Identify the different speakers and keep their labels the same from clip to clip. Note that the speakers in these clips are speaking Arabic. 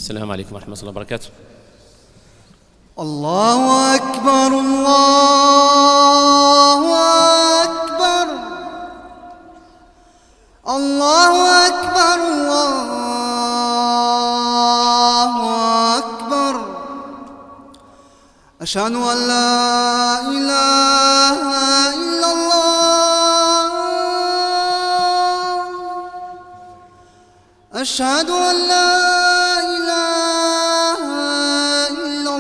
Speaker 1: السلام عليكم ورحمة الله وبركاته.
Speaker 2: الله أكبر الله أكبر الله أكبر الله أكبر أشهد أن لا إله إلا الله أشهد أن لا إله إلا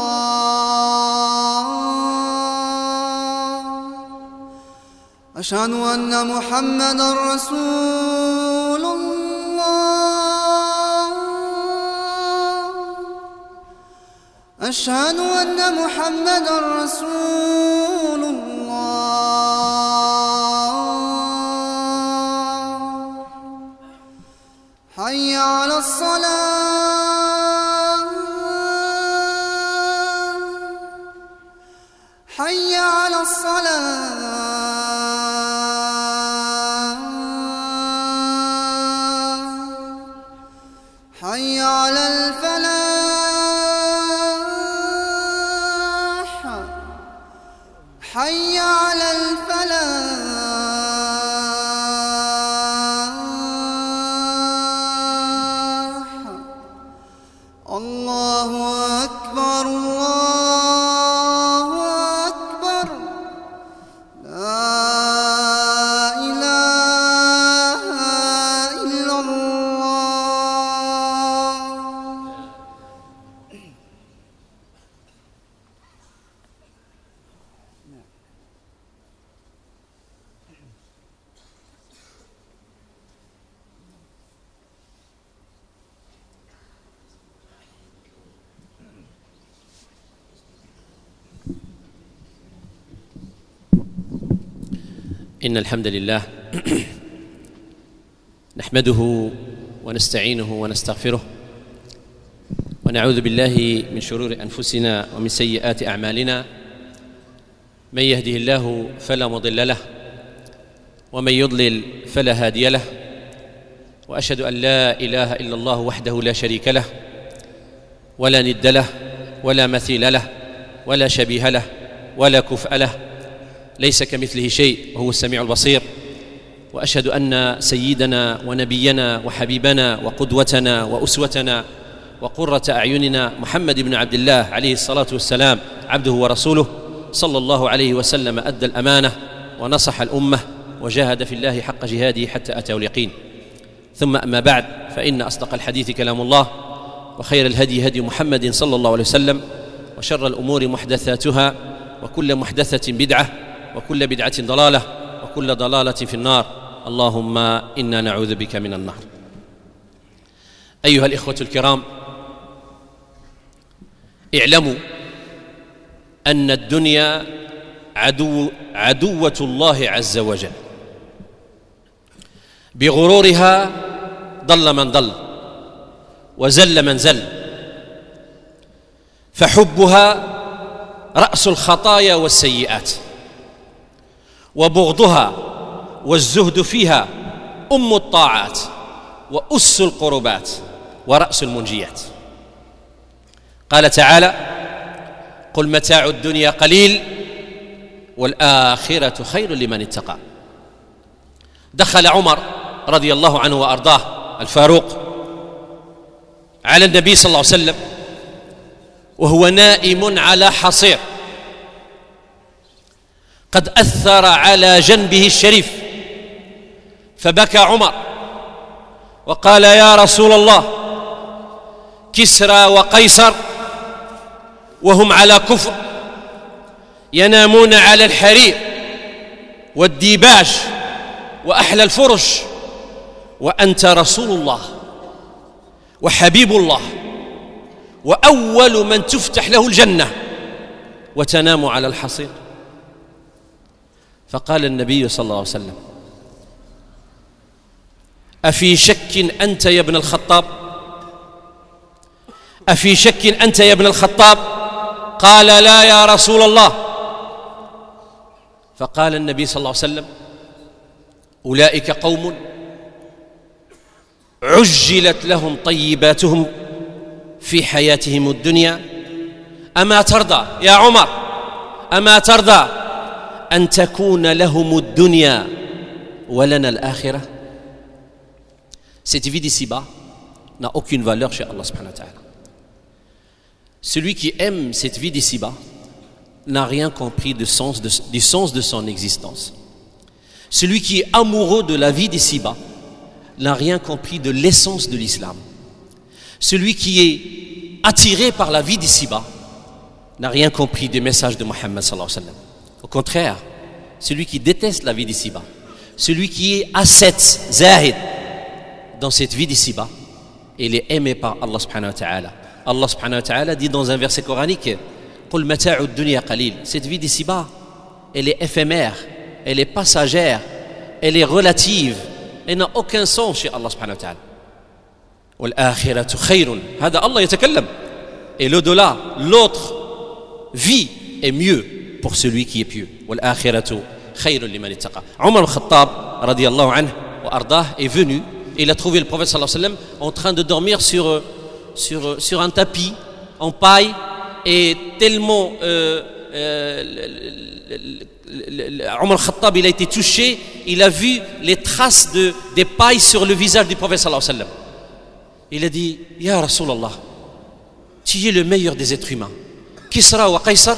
Speaker 2: الله أشهد أن محمدا رسول الله أشهد أن محمدا رسول الله حي على الصلاة حي على الصلاة حي على الفلاح حي على الفلاح الله أكبر الله أكبر لا إله إلا الله.
Speaker 1: إن الحمد لله نحمده ونستعينه ونستغفره ونعوذ بالله من شرور أنفسنا ومن سيئات أعمالنا. من يهده الله فلا مضل له ومن يضلل فلا هادي له، وأشهد أن لا إله إلا الله وحده لا شريك له ولا ند له ولا مثيل له ولا شبيه له ولا كفء له، ليس كمثله شيء وهو السميع البصير. وأشهد أن سيدنا ونبينا وحبيبنا وقدوتنا وأسوتنا وقرة أعيننا محمد بن عبد الله عليه الصلاة والسلام عبده ورسوله صلى الله عليه وسلم أدى الأمانة ونصح الأمة وجاهد في الله حق جهاده حتى أتاه اليقين. ثم أما بعد، فإن أصدق الحديث كلام الله، وخير الهدي هدي محمد صلى الله عليه وسلم، وشر الأمور محدثاتها، وكل محدثة بدعة، وكل بدعة ضلالة، وكل ضلالة في النار. اللهم إنا نعوذ بك من النار. أيها الإخوة الكرام، اعلموا أن الدنيا عدوة الله عز وجل، بغرورها ضل من ضل وزل من زل، فحبها رأس الخطايا والسيئات، وبغضها والزهد فيها أم الطاعات وأس القربات ورأس المنجيات. قال تعالى: قل متاع الدنيا قليل والآخرة خير لمن اتقى. دخل عمر رضي الله عنه وأرضاه الفاروق على النبي صلى الله عليه وسلم وهو نائم على حصير قد أثر على جنبه الشريف، فبكى عمر وقال: يا رسول الله، كسرى وقيصر وهم على كفر ينامون على الحرير والديباج وأحلى الفرش، وأنت رسول الله وحبيب الله وأول من تفتح له الجنة وتنام على الحصير. فقال النبي صلى الله عليه وسلم: أفي شك أنت يا ابن الخطاب؟ أفي شك أنت يا ابن الخطاب؟ قال: لا يا رسول الله. فقال النبي صلى الله عليه وسلم: أولئك قوم عجلت لهم طيباتهم في حياتهم الدنيا أما ترضى يا عمر أما ترضى أن تكون لهم الدنيا ولنا الآخرة. Cette vie d'ici-bas n'a aucune valeur chez Allah subhanahu wa ta'ala. Celui qui aime cette vie d'ici-bas n'a rien compris du sens de son existence. Celui qui est amoureux de la vie d'ici-bas n'a rien compris de l'essence de l'islam. Celui qui est attiré par la vie d'ici-bas n'a rien compris du message de Mohammed sallallahu alayhi wa sallam. Au contraire, celui qui déteste la vie d'ici-bas, celui qui est ascète, zahid, dans cette vie d'ici-bas, il est aimé par Allah subhanahu wa ta'ala. Allah subhanahu wa ta'ala dit dans un verset coranique, قُلْ مَتَاعُ الدُّنْيَا قَلِيلٌ. Cette vie d'ici-bas, elle est éphémère, elle est passagère, elle est relative, elle n'a aucun sens chez Allah subhanahu wa ta'ala. وَالْآخِرَةُ خَيْرٌ. هذا Allah يتكلم. Et l'au-delà, l'autre vie est mieux pour celui qui est pieux. وَالْآخِرَةُ خَيْرٌ لِمَنِ اتَّقَى. Omar al-Khattab radiyallahu anhu wa ardah est venu et il a trouvé le prophète sallallahu alayhi wa sallam en train de dormir sur un tapis en paille, et tellement Omar al-Khattab il a été touché, il a vu les traces des pailles sur le visage du prophète sallallahu alayhi wa sallam. Il a dit Ya Rasulallah, tu es le meilleur des êtres humains. Kisra wa Qaysar,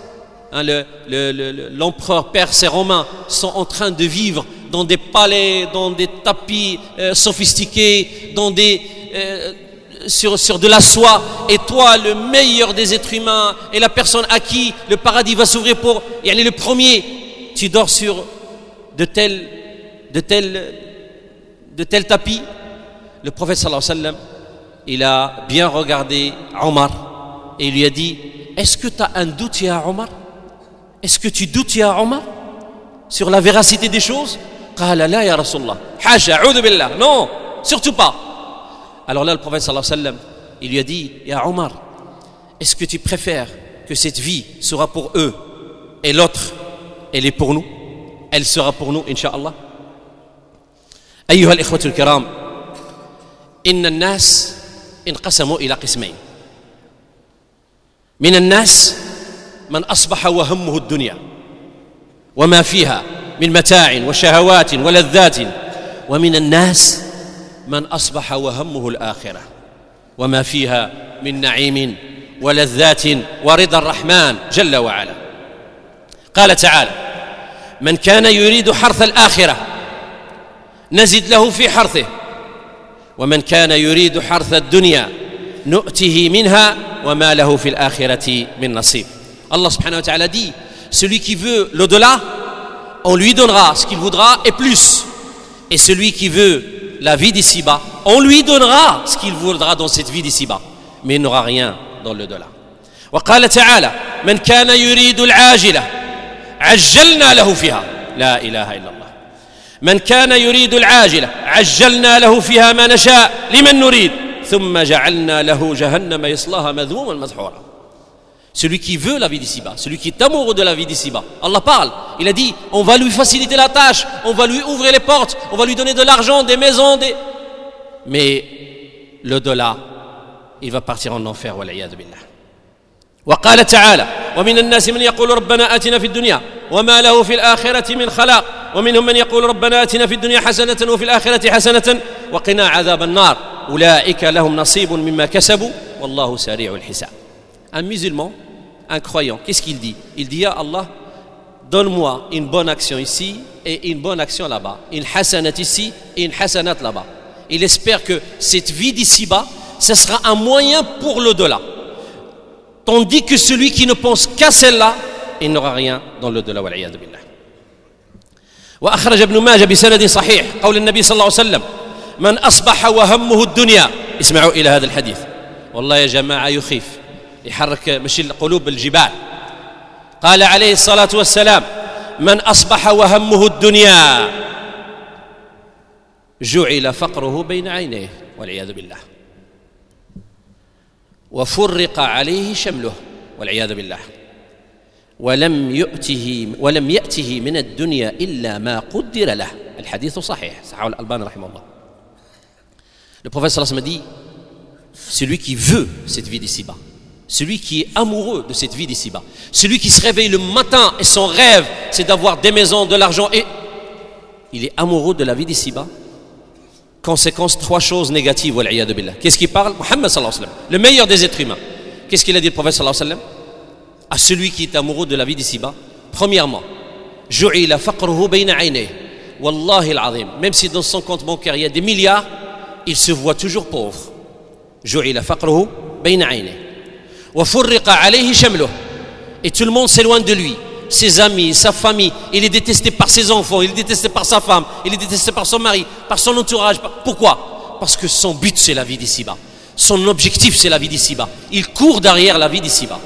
Speaker 1: l'empereur perse et romain sont en train de vivre dans des palais, dans des tapis sophistiqués, dans sur de la soie, et toi le meilleur des êtres humains et la personne à qui le paradis va s'ouvrir pour, yani le premier, tu dors sur de tels tapis. Le prophète sallallahu alayhi wa sallam, il a bien regardé Omar et il lui a dit est-ce que tu as un doute ya Omar? Est-ce que tu doutes ya Omar sur la véracité des choses? Qala la ya Rasulallah, hasha, a'udhu billah, non, surtout pas. Alors là le prophète sallallahu alayhi wa sallam, il lui a dit ya Omar, est-ce que tu préfères que cette vie sera pour eux et l'autre elle est pour nous, elle sera pour nous incha'Allah. أيها الإخوة الكرام، إن الناس انقسموا إلى قسمين. من الناس من أصبح وهمه الدنيا وما فيها من متاع وشهوات ولذات، ومن الناس من أصبح وهمه الآخرة وما فيها من نعيم ولذات ورضا الرحمن جل وعلا. قال تعالى من كان يريد حرث الآخرة نزد له في حرثه ومن كان يريد حرث الدنيا نؤته منها وما له في الآخرة من نصيب. Allah subhanahu wa ta'ala dit celui qui veut l'au-delà, on lui donnera ce qu'il voudra et plus, et celui qui veut la vie d'ici-bas, on lui donnera ce qu'il voudra dans cette vie d'ici-bas, mais il n'aura rien dans l'au-delà. وقال تعالى من كان يريد العاجلة عجلنا له فيها لا إله إلا الله من كان يريد العاجلة عجلنا له فيها ما نشاء لمن نريد ثم جعلنا له جهنم يصلاها مذموما مدحورا. Celui qui veut la vie d'ici-bas, celui qui est amoureux de la vie d'ici-bas, Allah parle, il a dit on va lui faciliter la tâche, on va lui ouvrir les portes, on va lui donner de l'argent, des maisons, mais l'au-delà il va partir en enfer والعياذ بالله. وقال تعالى ومن الناس من يقول ربنا آتنا في الدنيا وما له في الآخرة من خلاق ومنهم من يقول ربنا آتنا في الدنيا حسنة وفي الآخرة حسنة وقنا عذاب النار أولئك لهم نصيب مما كسبوا والله سريع الحساب. Un musulman, un croyant, qu'est-ce qu'il dit? Il dit ya Allah, donne-moi une bonne action ici et une bonne action là-bas, une hasanat ici et une hasanat là-bas. Il espère que cette vie d'ici-bas, ce sera un moyen pour l'au-delà. Tandis que celui qui ne pense qu'à celle-là, il n'aura rien dans l'au-delà. والعياذ بالله. وأخرج ابن ماجه بسند صحيح قول النبي صلى الله عليه وسلم من أصبح وهمه الدنيا. اسمعوا إلى هذا الحديث والله يا جماعة يخيف، يحرك مش القلوب الجبال. قال عليه الصلاة والسلام من أصبح وهمه الدنيا جعل فقره بين عينيه والعياذ بالله وفرق عليه شمله والعياذ بالله ولم يأته من الدنيا إلا ما قدر له. الحديث صحيح، صححه الألباني رحمه الله. Le prophète sallallahu alayhi wa sallam dit celui qui veut cette vie d'ici-bas, celui qui est amoureux de cette vie d'ici-bas, celui qui se réveille le matin et son rêve c'est d'avoir des maisons, de l'argent, et il est amoureux de la vie d'ici-bas. Conséquence, 3 choses négatives, wal'iyadu billah. Qu'est-ce qu'il parle? Muhammad sallallahu alayhi wa sallam, le meilleur des êtres humains. Qu'est-ce qu'il a dit le prophète sallallahu alayhi wa sallam à celui qui est amoureux de la vie d'ici-bas? Premièrement, ju'ila faqruhu bayna aynayhi. Wallahi al-azim, même si dans son compte bancaire il y a des milliards, il se voit toujours pauvre. Ju'ila faqruhu bayna aynayhi. Wa furriqa alayhi shamluhu. Et tout le monde s'éloigne de lui. Ses amis, sa famille, il est détesté par ses enfants, il est détesté par sa femme, il est détesté par son mari, par son entourage. Pourquoi? Parce que son but c'est la vie d'ici-bas. Son objectif c'est la vie d'ici-bas. Il court derrière la vie d'ici-bas.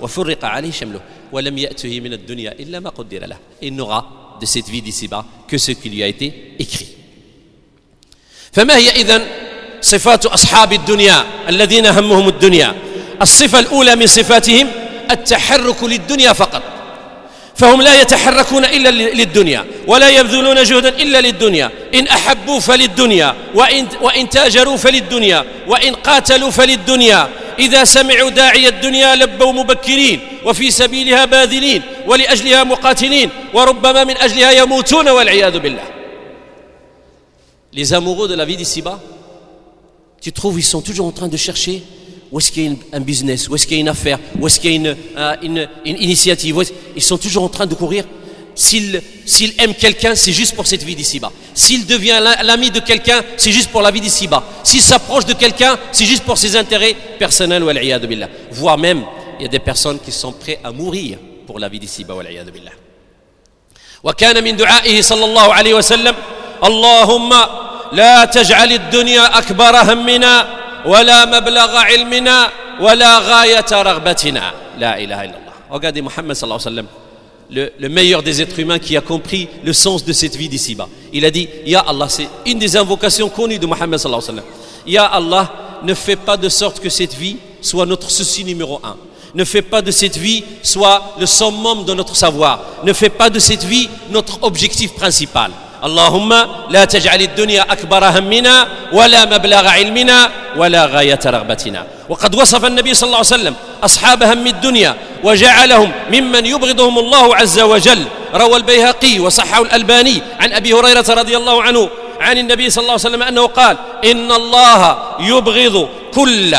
Speaker 1: Il n'aura de cette vie d'ici-bas que ce qui lui a été écrit. فما هي إذن صفات أصحاب الدنيا الذين همهم الدنيا؟ الصفة الأولى من صفاتهم التحرك للدنيا فقط. فهم لا يتحركون إلا للدنيا ولا يبذلون جهدا إلا للدنيا. إن أحبوا فللدنيا وإن تاجروا فللدنيا وإن قاتلوا فللدنيا. إذا سمعوا داعي الدنيا لبوا مبكرين وفي سبيلها باذلين ولأجلها مقاتلين وربما من أجلها يموتون والعياذ بالله. Les amoureux de la vie d'ici-bas, tu trouves, ils sont toujours en train de chercher où est-ce qu'il y a un business, où est-ce qu'il y a une affaire, où est-ce qu'il y a une initiative. Ils sont toujours en train de courir. S'il aime quelqu'un, c'est juste pour cette vie d'ici-bas. S'il devient l'ami de quelqu'un, c'est juste pour la vie d'ici-bas. S'il s'approche de quelqu'un, c'est juste pour ses intérêts personnels. Wal'iyadu billah. Voire même, il y a des personnes qui sont prêtes à mourir pour la vie d'ici-bas. Wal'iyadu billah. وكان من دعائه صلى الله عليه وسلم اللهم لا تجعل الدنيا أكبر همنا ولا مبلغ علمنا ولا غاية رغبتنا. لا إله إلا الله. Regardez Muhammad sallallahu alayhi wa sallam, le meilleur des êtres humains qui a compris le sens de cette vie d'ici-bas. Il a dit, Ya Allah, c'est une des invocations connues de Muhammad sallallahu alayhi wa sallam. Ya Allah, ne fais pas de sorte que cette vie soit notre souci numéro 1. Ne fais pas de cette vie soit le summum de notre savoir. Ne fais pas de cette vie notre objectif principal. اللهم لا تجعل الدنيا أكبر همنا ولا مبلغ علمنا ولا غاية رغبتنا. وقد وصف النبي صلى الله عليه وسلم أصحاب هم الدنيا وجعلهم ممن يبغضهم الله عز وجل. روى البيهقي وصححه الألباني عن أبي هريرة رضي الله عنه عن النبي صلى الله عليه وسلم أنه قال إن الله يبغض كل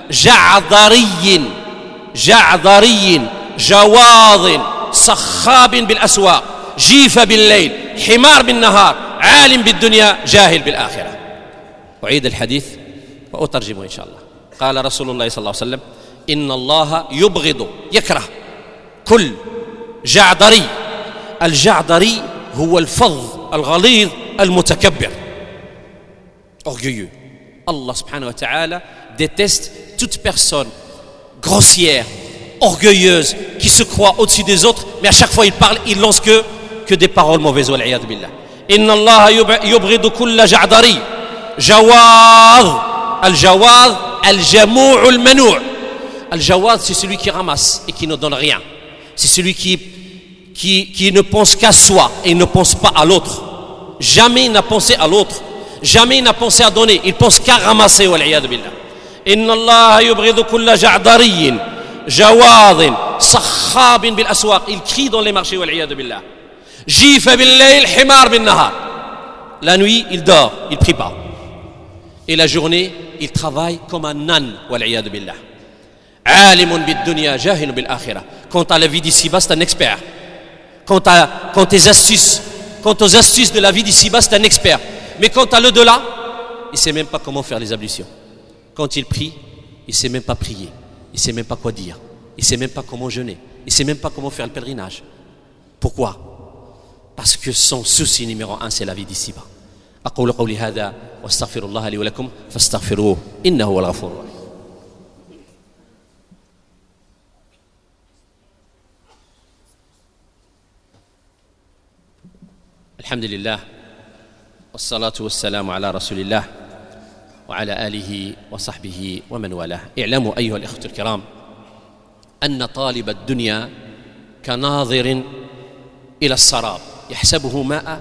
Speaker 1: جعذري جواظ صخاب بالأسواق جيف بالليل حمار بالنهار عالم بالدنيا جاهل بالآخرة. أعيد الحديث وأترجمه إن شاء الله. قال رسول الله صلى الله عليه وسلم إن الله يبغض يكره كل جعذري. الجعذري هو الفظ الغليظ المتكبر orgueilleux. Allah subhanahu wa ta'ala déteste toute personne grossière, orgueilleuse, qui se croit au-dessus des autres, mais à chaque fois il parle, il lance que des paroles mauvaises. Wal'iyadu billah. Inna Allah yubghidu kulla ja'dari jawad. Al-jawad, al-jamou' al-manou'. Al-jawad, c'est celui qui ramasse et qui ne donne rien. C'est celui qui ne pense qu'à soi et ne pense pas à l'autre. Jamais il n'a pensé à l'autre. Jamais il n'a pensé à donner. Il pense qu'à ramasser. Wal'iyadu billah. Inna Allah yubghidu kulla ja'dari jawad sakhab bil aswaq. Il crie dans les marchés. Wal'iyadu billah. Jif bil-layl himar bin-nahar. La nuit, il dort, il prie pas. Et la journée, il travaille comme un âne. Wal'iyadu billah. Alimun bid-dunya jahilun bil-akhirah. Quant à la vie d'ici-bas, c'est un expert. Quant aux astuces de la vie d'ici-bas, c'est un expert. Mais quant à l'au-delà, il sait même pas comment faire les ablutions. Quand il prie, il sait même pas prier. Il sait même pas quoi dire. Il sait même pas comment jeûner. Il sait même pas comment faire le pèlerinage. Pourquoi? Parce que son souci numéro 1 c'est la vie d'ici-bas. أقول قولي هذا واستغفر الله لي ولكم فاستغفروه إنه هو الغفور الرحيم. الحمد لله والصلاة والسلام على رسول الله وعلى آله وصحبه ومن والاه. اعلموا أيها الإخوة الكرام أن طالب الدنيا كناظر إلى السراب يحسبه ماء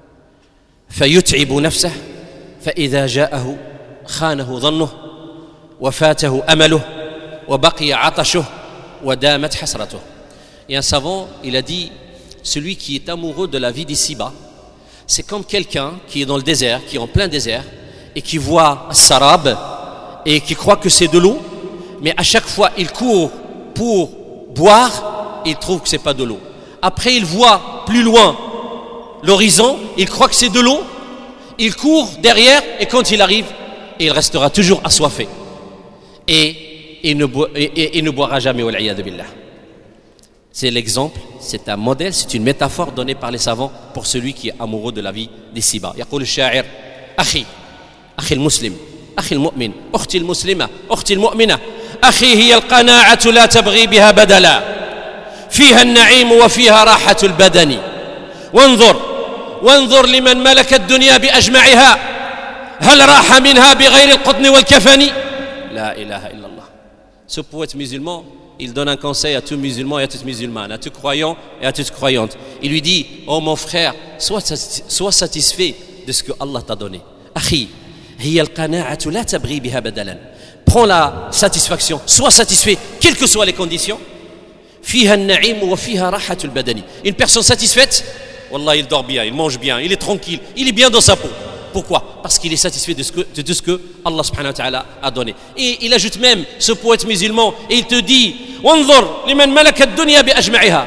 Speaker 1: فيتعب نفسه فإذا جاءه خانه ظنه وفاته أمله وبقي عطشه ودامت حسرته. Et un savant, il a dit, celui qui est amoureux de la vie d'ici-bas, c'est comme quelqu'un qui est dans le désert, qui est en plein désert, et qui voit Sarab, et qui croit que c'est de l'eau, mais à chaque fois il court pour boire, et il trouve que c'est pas de l'eau. Après il voit plus loin l'horizon, il croit que c'est de l'eau, il court derrière, et quand il arrive, il restera toujours assoiffé. Et il ne boira jamais, wal-iyad billah. C'est l'exemple, c'est un modèle, c'est une métaphore donnée par les savants pour celui qui est amoureux de la vie d'ici-bas. يقول الشاعر أخي المسلم أخي المؤمن أختي المسلمة أختي المؤمنة أخي هي القناعة لا تبغي بها بدلا فيها النعيم وفيها راحة البدن وانظر لمن ملك الدنيا بأجمعها هل راح منها بغير القطن والكفن. لا إله إلا الله. Ce poète musulman, il donne un conseil à tout musulman et à toute musulmane, à tout croyant et à toute croyante. Il lui dit, oh mon frère, sois satisfait de ce que Allah t'a donné. Akhi, hiya al-qana'atu la tabghi biha badalan. Prends la satisfaction, sois satisfait, quelles que soient les conditions. Fiha an-na'im wa fiha rahatul badani. Une personne satisfaite, wallah, il dort bien, il mange bien, il est tranquille, il est bien dans sa peau. Pourquoi? Parce qu'il est satisfait de tout ce que Allah subhanahu wa ta'ala a donné. Et il ajoute même, ce poète musulman, et il te dit وانظر لمن ملك الدنيا بأجمعها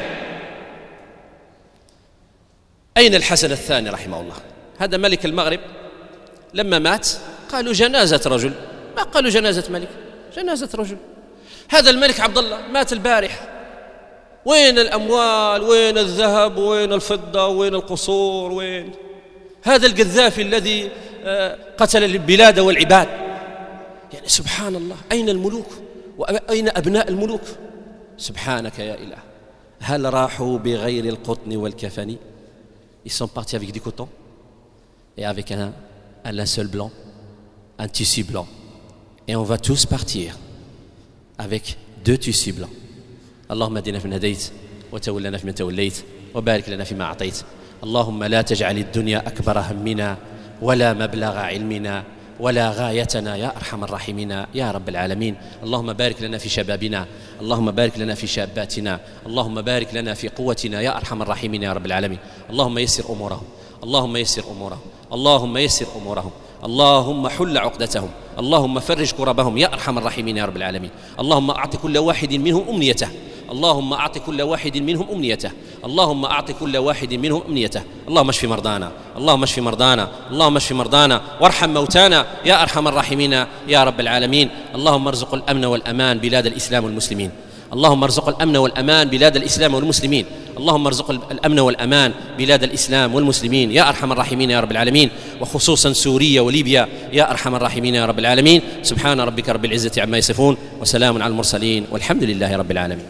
Speaker 1: أين الحسن الثاني رحمه الله. هذا ملك المغرب لما مات قالوا جنازة رجل، ما قالوا جنازة ملك، جنازة رجل. هذا الملك عبد الله مات البارحة، وين الأموال، وين الذهب، وين الفضة، وين القصور، وين هذا القذافي الذي قتل البلاد والعباد. يعني سبحان الله، أين الملوك وأين أبناء الملوك؟ سبحانك يا إله. هل راحوا بغير القطن والكفن؟ Ils sont partis avec du coton et avec un linceul blanc, un tissu blanc. Et on va tous partir avec 2 tissus blancs. اللهم اهدنا فيمن هديت وتولنا فيمن توليت وبارك لنا فيما أعطيت. اللهم لا تجعل الدنيا أكبر همنا ولا مبلغ علمنا ولا غايتنا يا أرحم الراحمين يا رب العالمين. اللهم بارك لنا في شبابنا، اللهم بارك لنا في شاباتنا، اللهم بارك لنا في قوتنا يا أرحم الراحمين يا رب العالمين. اللهم يسر أمورهم، اللهم يسر أمورهم، اللهم يسر أمورهم، اللهم حل عقدتهم، اللهم فرج كربهم يا أرحم الراحمين يا رب العالمين. اللهم أعط كل واحد منهم أمنيته، اللهم أعط كل واحد منهم أمنيته، اللهم أعط كل واحد منهم أمنيته. اللهم اشف مرضانا، اللهم اشف مرضانا، اللهم اشف مرضانا وارحم موتانا يا أرحم الراحمين يا رب العالمين. اللهم ارزق الأمن والأمان بلاد الإسلام والمسلمين، اللهم ارزق الأمن والأمان بلاد الإسلام والمسلمين، اللهم ارزق الأمن والأمان بلاد الإسلام والمسلمين يا أرحم الراحمين يا رب العالمين، وخصوصا سوريا وليبيا يا أرحم الراحمين يا رب العالمين. سبحان ربك رب العزة عما يصفون وسلام على المرسلين والحمد لله رب العالمين.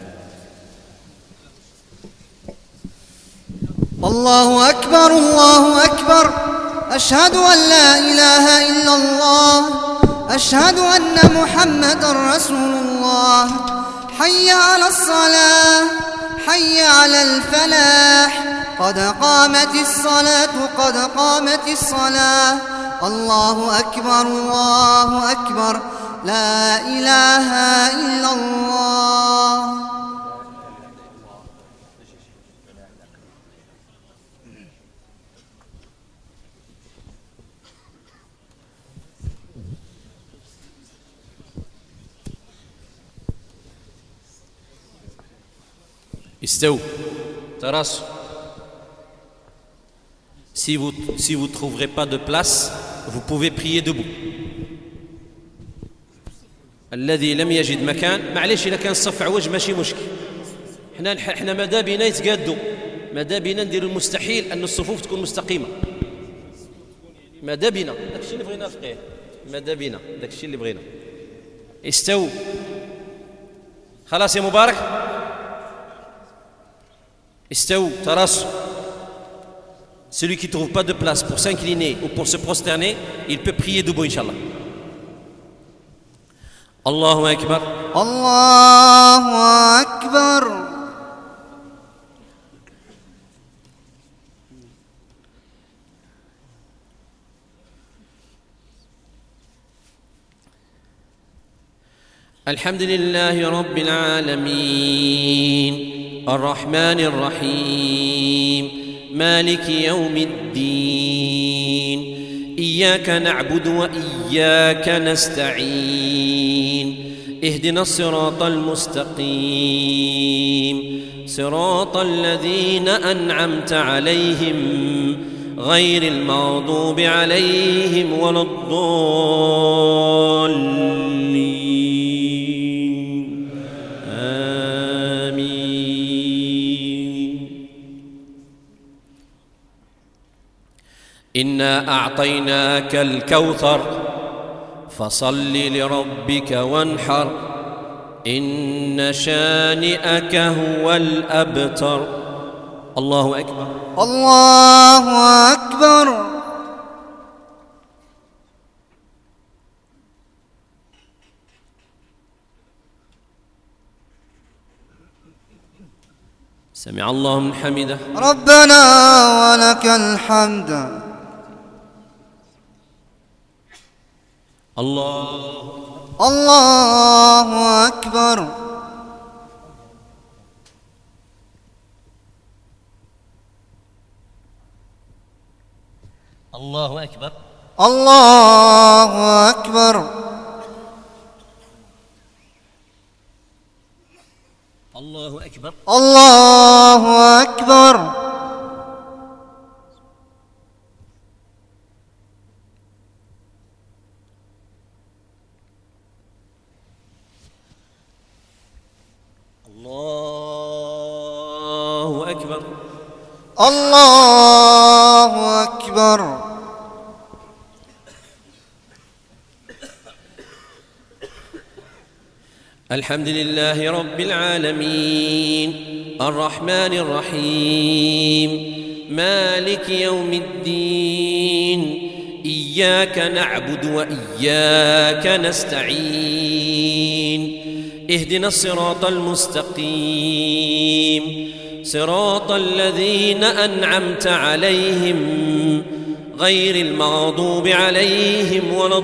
Speaker 2: الله أكبر الله أكبر، أشهد أن لا إله إلا الله، أشهد أن محمد رسول الله. حي على الصلاة، حي على الفلاح، قد قامت الصلاة قد قامت الصلاة. الله أكبر الله أكبر، لا إله إلا الله.
Speaker 1: استو تراس. Si vous trouverez pas de place, vous pouvez prier debout. الذي لم يجد مكان، معليش إذا كان الصف عوج ماشي مشكل. احنا ماذا بينا يتقادوا، ماذا بينا نديروا المستحيل أن الصفوف تكون مستقيمة. ماذا بينا داك الشيء اللي بغينا فقيه، ماذا بينا داك الشيء اللي بغينا. استو خلاص يا مبارك. استو تراصوا. Celui qui ne trouve pas de place pour s'incliner ou pour se prosterner, il peut prier debout, Inch'Allah. Allahu Akbar.
Speaker 2: Allahu Akbar.
Speaker 1: الحمد لله رب العالمين الرحمن الرحيم مالك يوم الدين إياك نعبد وإياك نستعين اهدنا الصراط المستقيم صراط الذين أنعمت عليهم غير المغضوب عليهم ولا الضالين آمين. إنا أعطيناك الكوثر فصل لربك وانحر إن شانئك هو الأبتر. الله أكبر.
Speaker 2: الله أكبر.
Speaker 1: سمع الله من حمده.
Speaker 2: ربنا ولك الحمد. الله أكبر.
Speaker 1: الله أكبر.
Speaker 2: الله أكبر.
Speaker 1: الله أكبر.
Speaker 2: الله أكبر.
Speaker 1: الله أكبر.
Speaker 2: الله أكبر.
Speaker 1: الحمد لله رب العالمين الرحمن الرحيم مالك يوم الدين إياك نعبد وإياك نستعين اهدنا الصراط المستقيم صراط الذين أنعمت عليهم غير المغضوب عليهم ولا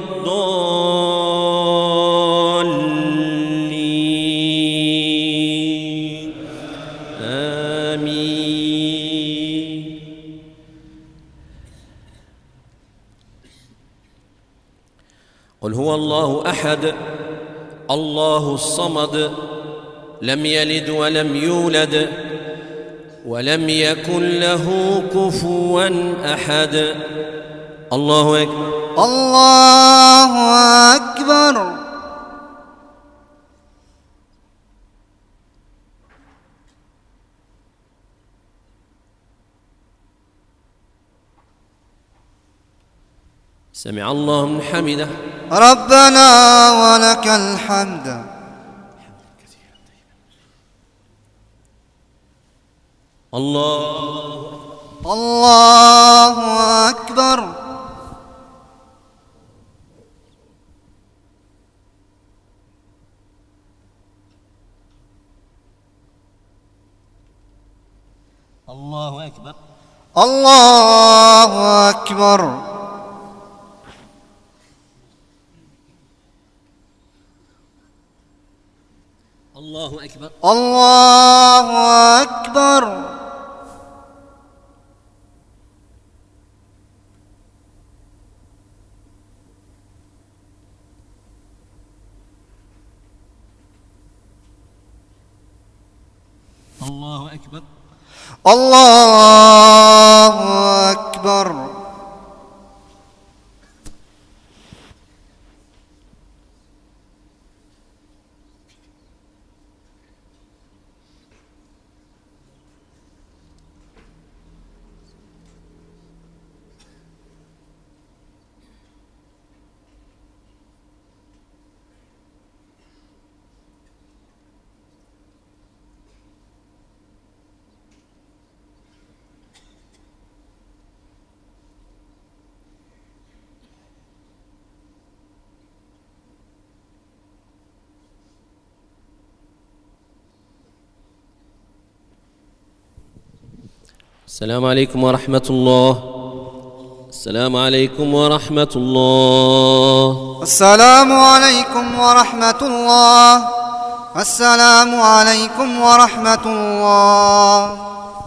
Speaker 1: الضالين آمين. قل هو الله أحد الله الصمد لم يلد ولم يولد ولم يكن له كفوا أحد. الله أكبر.
Speaker 2: الله أكبر.
Speaker 1: سمع الله من حمده.
Speaker 2: ربنا ولك الحمد. الله أكبر.
Speaker 1: الله أكبر.
Speaker 2: الله أكبر.
Speaker 1: الله أكبر.
Speaker 2: الله أكبر.
Speaker 1: الله أكبر.
Speaker 2: الله أكبر.
Speaker 1: السلام عليكم ورحمة الله. السلام عليكم ورحمة الله.
Speaker 2: السلام عليكم ورحمة الله. السلام عليكم ورحمة الله.